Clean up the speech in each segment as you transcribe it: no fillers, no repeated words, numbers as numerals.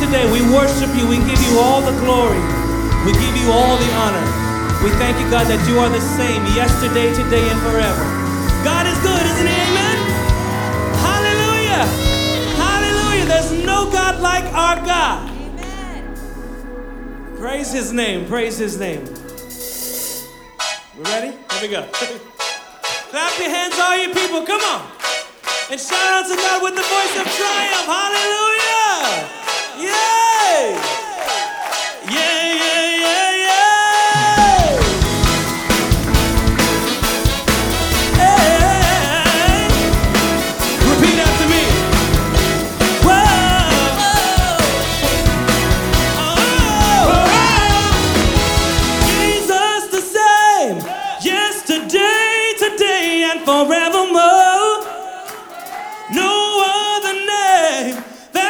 today. We worship you. We give you all the glory. We give you all the honor. We thank you, God, that you are the same yesterday, today, and forever. God is good, isn't he? Amen? Hallelujah. Hallelujah. There's no God like our God. Amen. Praise his name. Praise his name. We ready? Here we go. Clap your hands, all you people. Come on. And shout out to God with the voice of triumph. Hallelujah. Yay. Yeah, yeah, yeah, yeah. Hey. Repeat after me. Whoa. Oh. Jesus the same. Yesterday, today, and forevermore. No other name that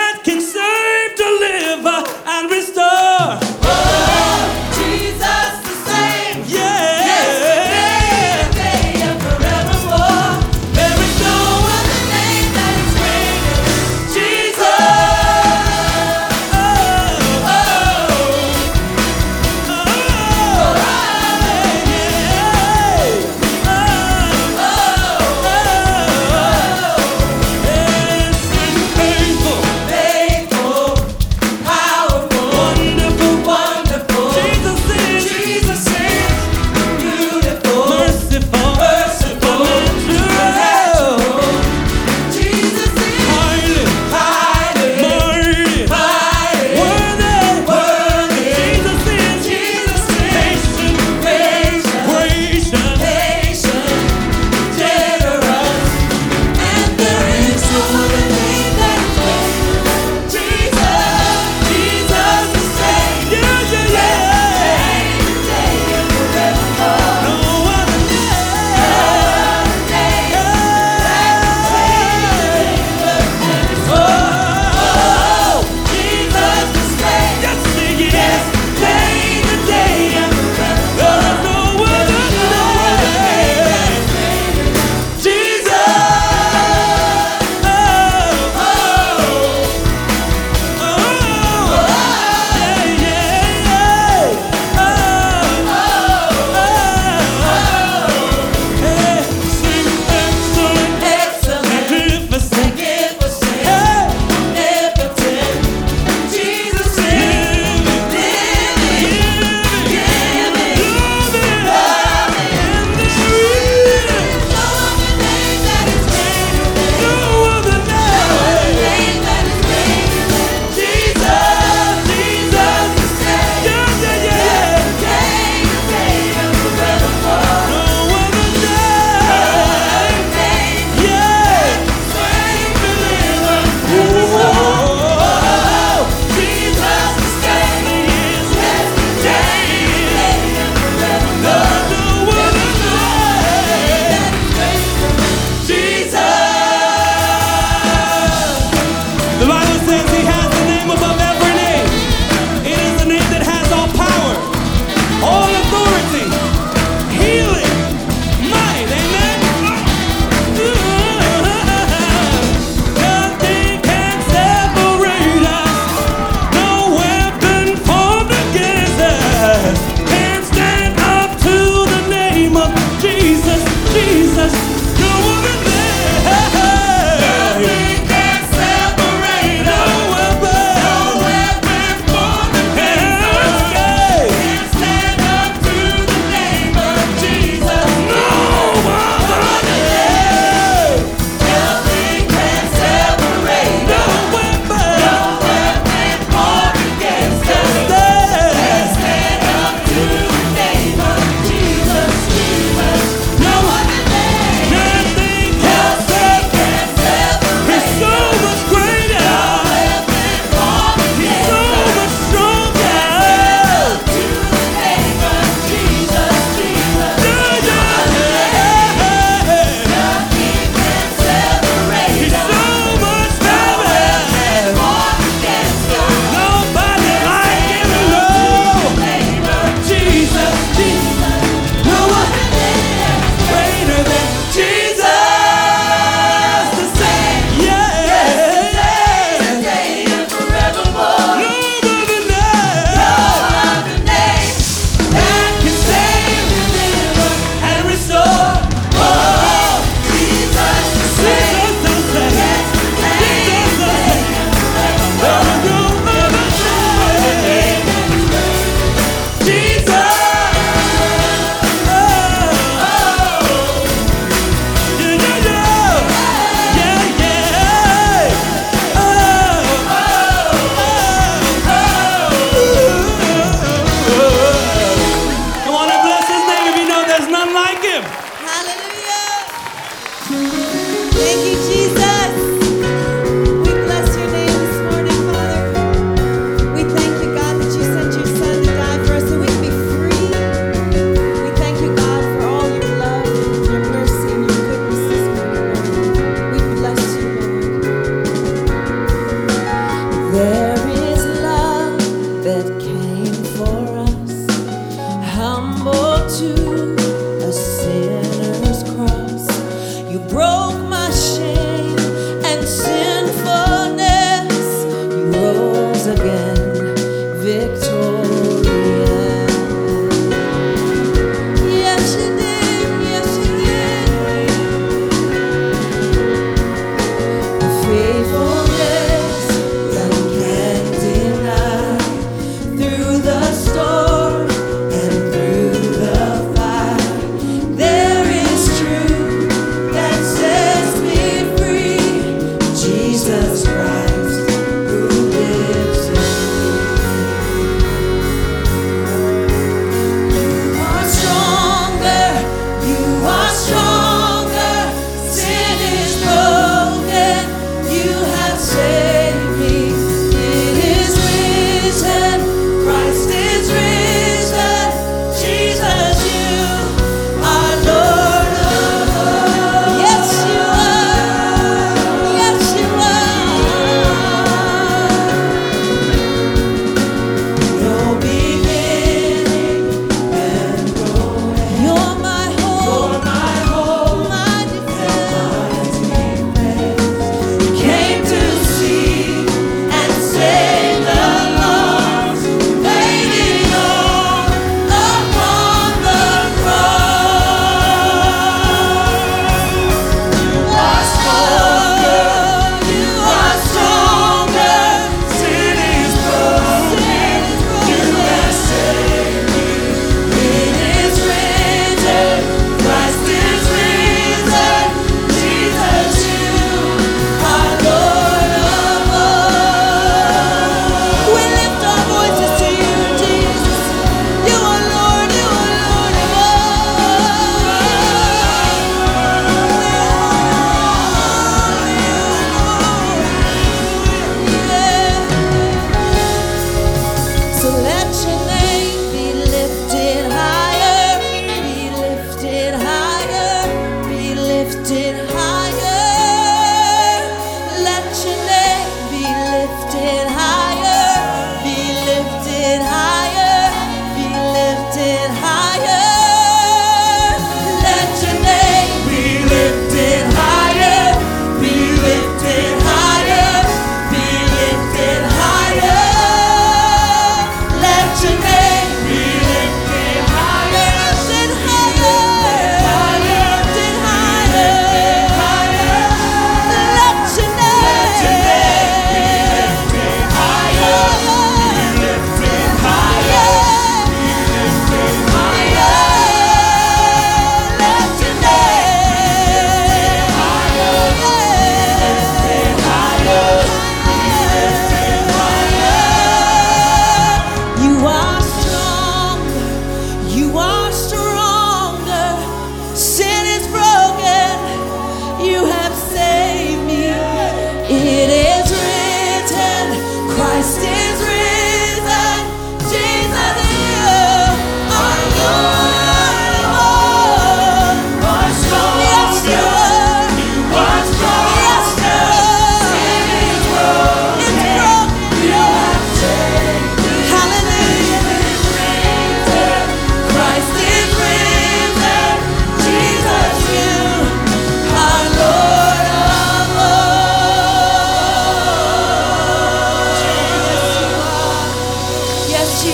you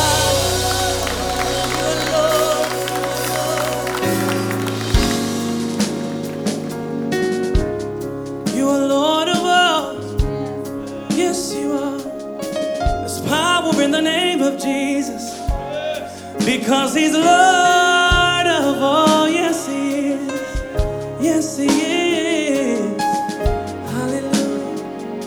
are. You are Lord of all. Yes, you are. There's power in the name of Jesus. Because he's Lord of all. Yes, he is. Yes, he is. Hallelujah.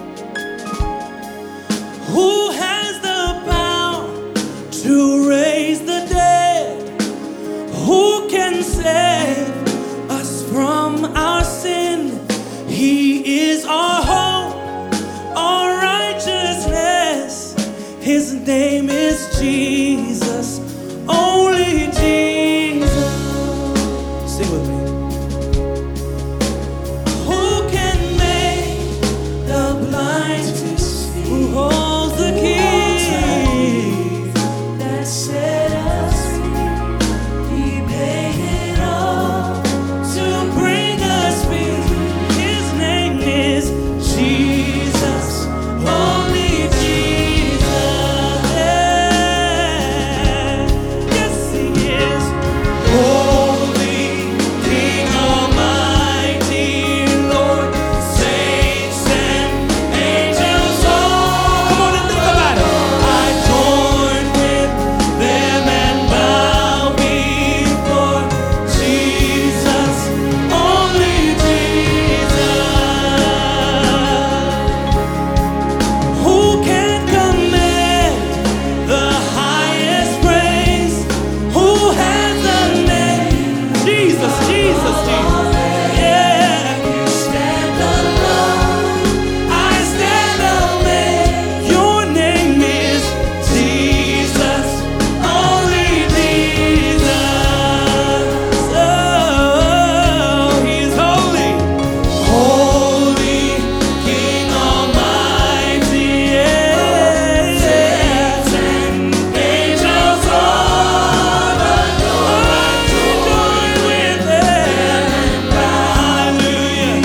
Who has the power to raise the dead? Who can save us from our sin? He is our hope, our righteousness. His name is Jesus, only Jesus. Sing with me. Who can make the blind to see? Who holds the keys that set us free? He paid it all to bring us peace. His name is Jesus, only Jesus. Yes, he is. Holy King Almighty, Lord, saints and angels all. Come on and think about it. I join with them and bow before Jesus, only Jesus. Who can command the highest praise? Who has the name? Jesus, Jesus, Jesus. Yeah. You stand alone. I stand amazed. Your name is Jesus, only Jesus. Oh, he's holy. Holy King Almighty, yeah. Saints and angels all adore. Join with them. Hallelujah.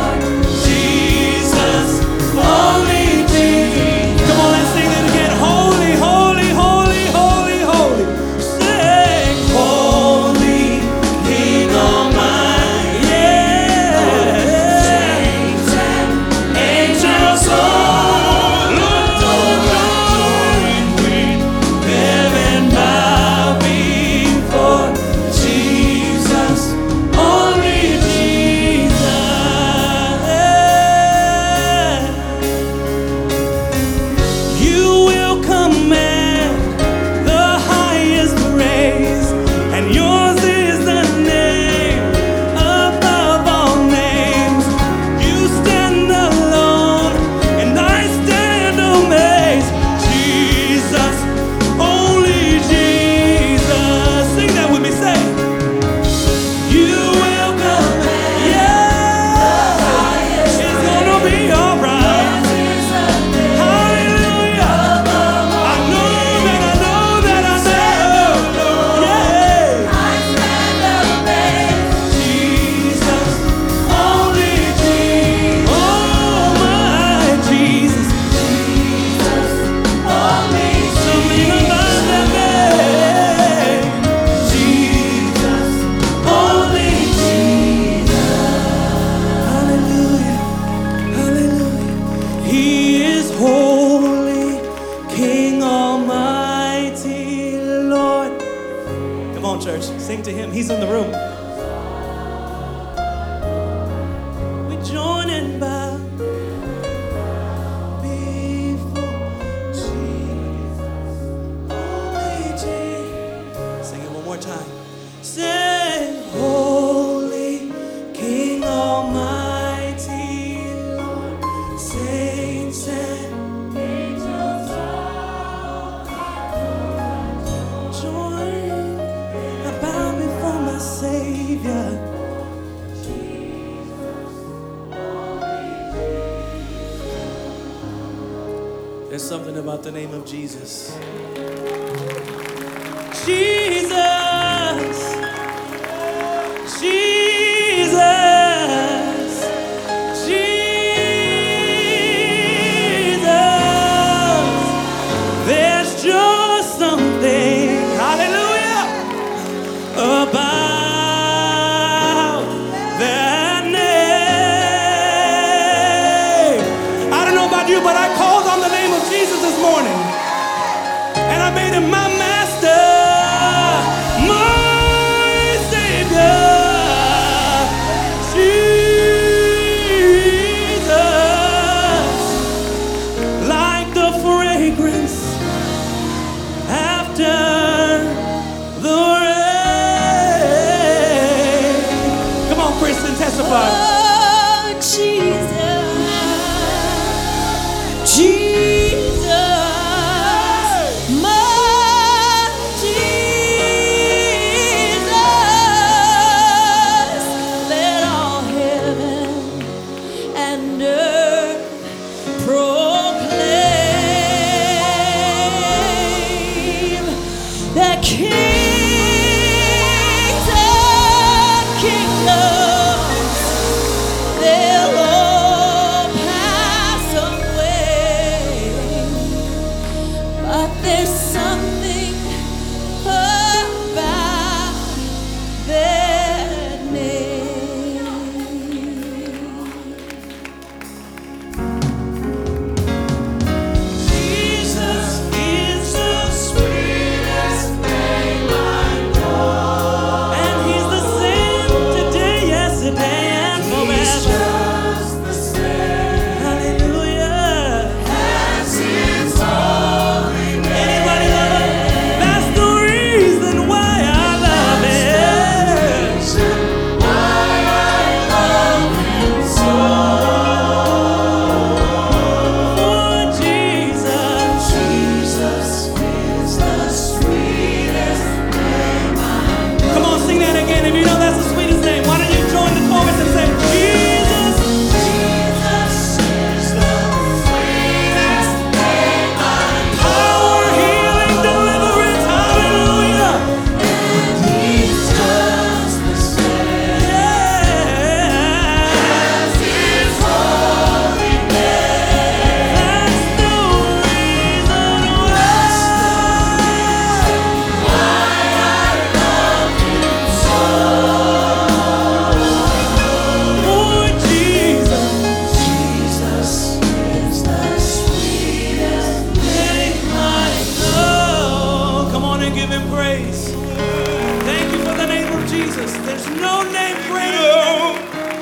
Jesus, only Jesus. Come on, let's sing it again. Holy, holy, holy, holy, holy. Sing, Holy King Almighty, yeah. Saints and angels all adore. Join with them and bow before Jesus, only Jesus. You will command the highest praise, and yours is the name above all names. You stand alone, and I stand amazed. Jesus, only Jesus. Sing that with me, say. You will command, yeah. It's gonna be alright. Hallelujah. I know that, I know that, I know. Yeah. I stand amazed. Jesus, only Jesus. Oh my Jesus. Jesus, only something about that name. Jesus, only Jesus. Hallelujah. Hallelujah. He is holy, King Almighty, Lord. Come on, church. Sing to him. He's in the room. We join and bow before Jesus, only Jesus. Sing it one more time. Say, Holy King Almighty, Lord, saints and angels all join. I bow before my Savior. There's something about the name of Jesus. Jesus, Jesus, Jesus. There's joy my master, my Savior, Jesus, like the fragrance after the rain. Come on, Kristen, testify. Oh, Jesus, Jesus, my Jesus, let all heaven and earth proclaim that kings and kingdoms, they'll all pass away, but there's something about their name. Jesus is the sweetest name I know, and He's the same today, yesterday, and forever. Hallelujah. Anybody love Him? That's the reason why I love Him. For Jesus. Come on, sing that again. If you know that's the sweetest name, why don't you join the chorus and say, Jesus. Power, healing, deliverance, hallelujah. Yes. That's the reason why. For Jesus. Name I know. Come on and give Him praise. Thank you for the name of Jesus. There's no name greater.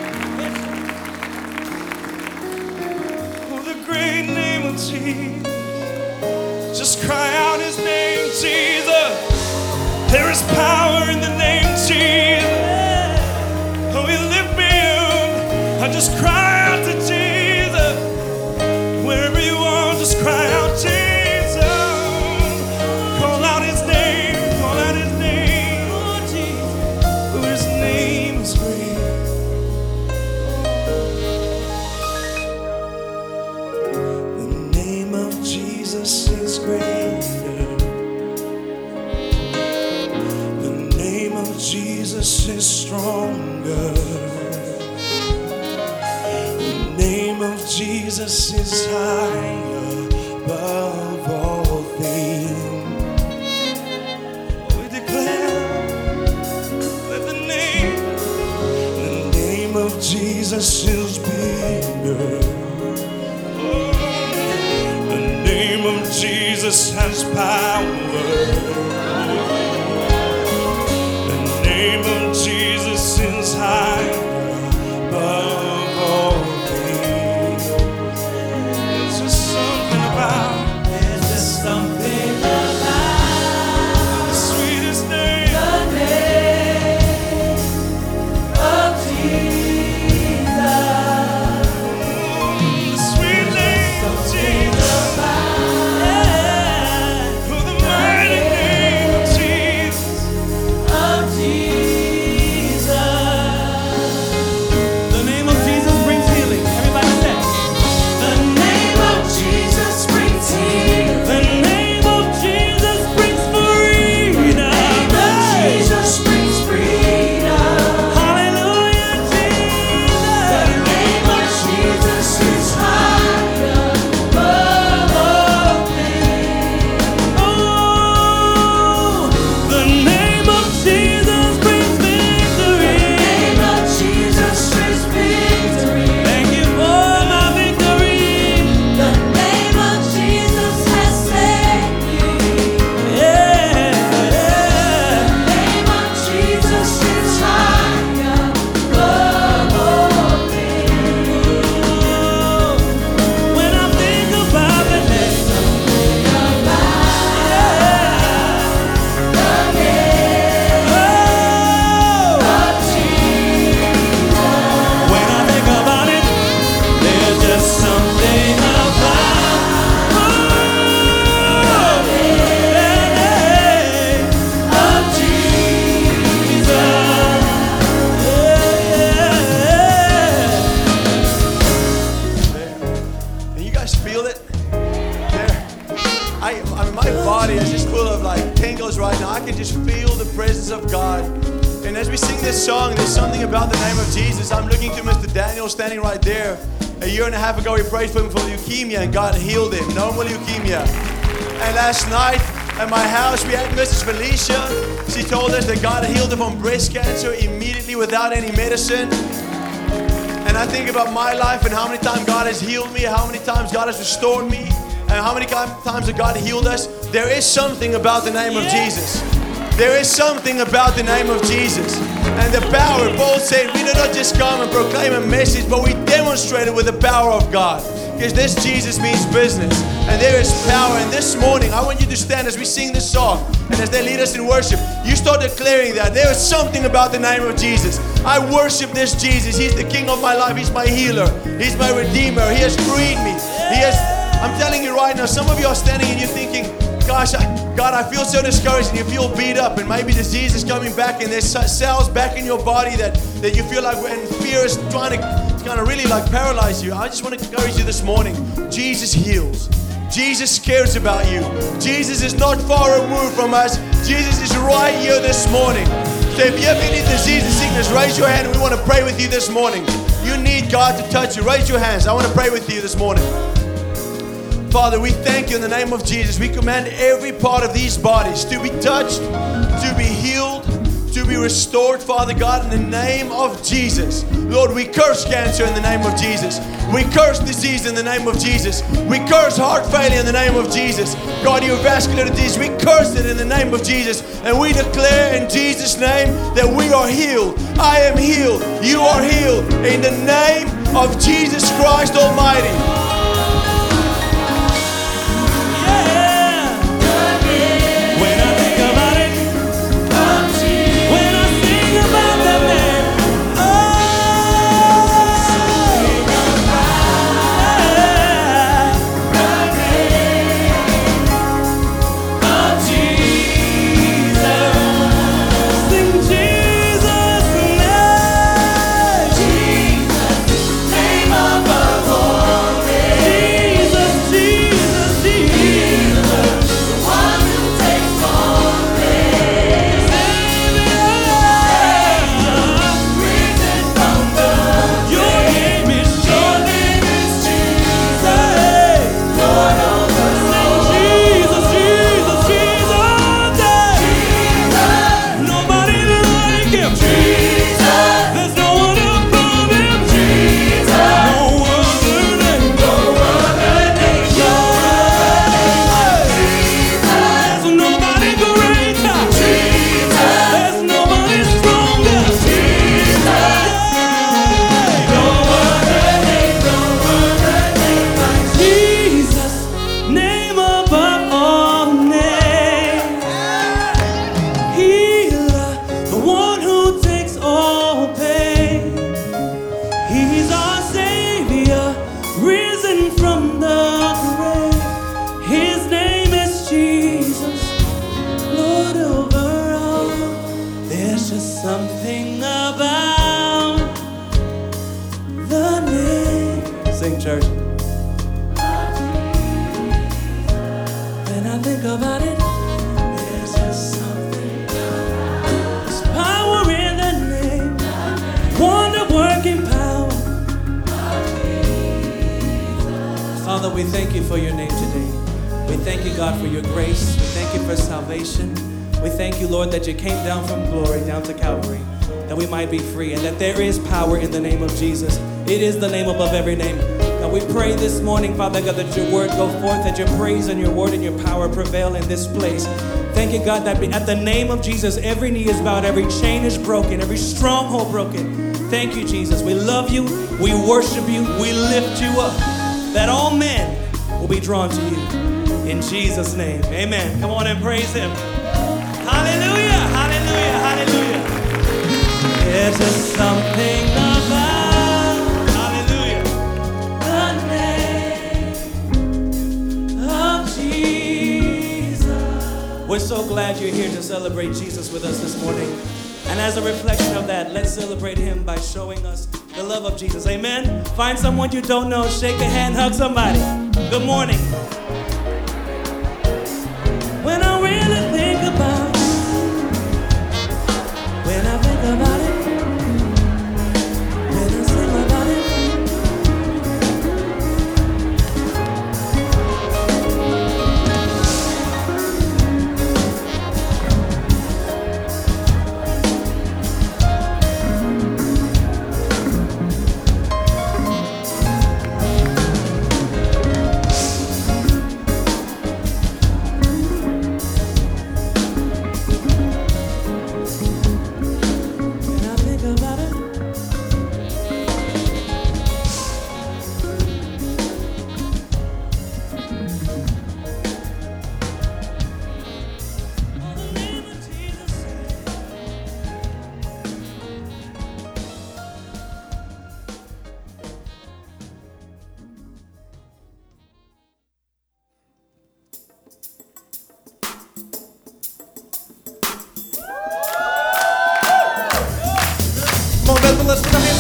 Oh, the great name of Jesus. Just cry out His name, Jesus. There is power in the name Jesus. Oh, He lift me up. I just cry out to Jesus. Wherever you are, just cry out Jesus. Call out His name. Call out His name. Oh, Jesus. Oh, His name is great. The name of Jesus is greater. The name of Jesus is stronger. The name of Jesus is higher above all things. We declare that the name of Jesus is bigger. The name of Jesus has power. The name of Jesus is high above all things. There's just something about the sweetest name. The sweet name of Jesus. Oh, the mighty name. body is just full of like tingles right now. I can just feel the presence of God. And as we sing this song, there's something about the name of Jesus. I'm looking to Mr. Daniel standing right there. A year and a half ago, we prayed for him for leukemia and God healed him. No more leukemia. And last night at my house, we had Mrs. Felicia. She told us that God healed her from breast cancer immediately without any medicine. And I think about my life and how many times God has healed me, how many times God has restored me, and how many times that God healed us. There is something about the name of Jesus. There is something about the name of Jesus. And the power, Paul said, we do not just come and proclaim a message, but we demonstrate it with the power of God. Because this Jesus means business. And there is power. And this morning, I want you to stand as we sing this song. And as they lead us in worship, you start declaring that there is something about the name of Jesus. I worship this Jesus. He's the King of my life. He's my healer. He's my Redeemer. He has freed me. I'm telling you right now, some of you are standing and you're thinking, gosh, God, I feel so discouraged, and you feel beat up, and maybe disease is coming back, and there's cells back in your body that you feel like, and fear is trying to really like paralyze you. I just want to encourage you this morning. Jesus heals. Jesus cares about you. Jesus is not far removed from us. Jesus is right here this morning. So if you have any disease and sickness, raise your hand and we want to pray with you this morning. You need God to touch you. Raise your hands. I want to pray with you this morning. Father, we thank you in the name of Jesus. We command every part of these bodies to be touched, to be healed, to be restored, Father God, in the name of Jesus. Lord, we curse cancer in the name of Jesus. We curse disease in the name of Jesus. We curse heart failure in the name of Jesus. Cardiovascular disease, we curse it in the name of Jesus. And we declare in Jesus' name that we are healed. I am healed. You are healed. In the name of Jesus Christ Almighty. Father, we thank you for your name today. We thank you, God, for your grace. We thank you for salvation. We thank you, Lord, that you came down from glory, down to Calvary, that we might be free, and that there is power in the name of Jesus. It is the name above every name. God, we pray this morning, Father God, that your word go forth, that your praise and your word and your power prevail in this place. Thank you, God, that at the name of Jesus, every knee is bowed, every chain is broken, every stronghold broken. Thank you, Jesus. We love you, we worship you, we lift you up, that all men will be drawn to you. In Jesus' name, amen. Come on and praise him. Hallelujah, hallelujah, hallelujah. There's just something about, hallelujah, the name of Jesus. We're so glad you're here to celebrate Jesus with us this morning. And as a reflection of that, let's celebrate him by showing us the love of Jesus. Amen. Find someone you don't know, shake a hand, hug somebody. Good morning.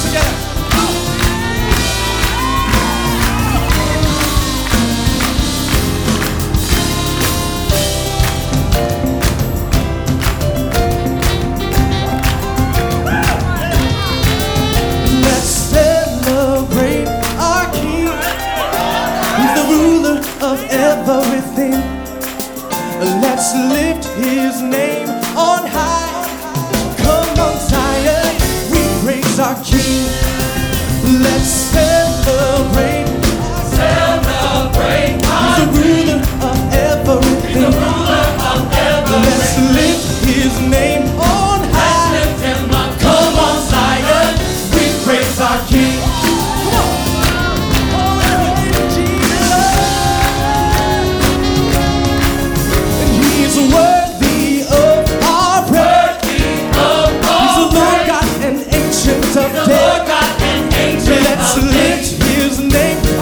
Let's celebrate our King. He's the ruler of everything. Let's lift his name on high. Come on, Zion, we praise our King. Let's celebrate. Celebrate. He's the ruler of everything. Let's lift his name on high. Come on, Zion, we praise our King. Come on. Oh, Jesus. And he's worthy of our praise. He's the Lord God and ancient of days. Let's lift his name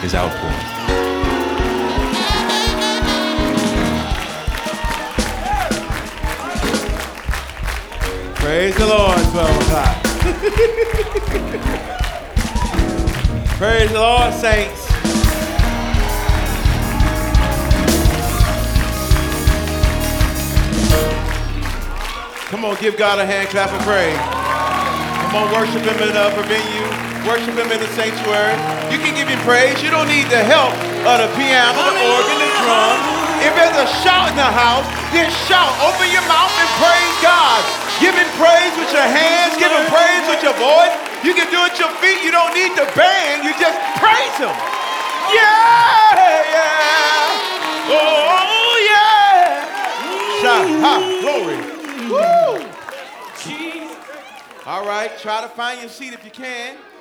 his outpouring. Praise the Lord, 12 o'clock. Praise the Lord, saints. Come on, give God a hand clap of praise. Come on, worship him in the upper venue. Worship him in the sanctuary. You can give him praise. You don't need the help of the piano, the organ, the drum. If there's a shout in the house, then shout. Open your mouth and praise God. Give him praise with your hands. Give him praise with your voice. You can do it with your feet. You don't need the band. You just praise him. Yeah, yeah. Oh, yeah. Shout, ha, glory. Woo. All right, try to find your seat if you can.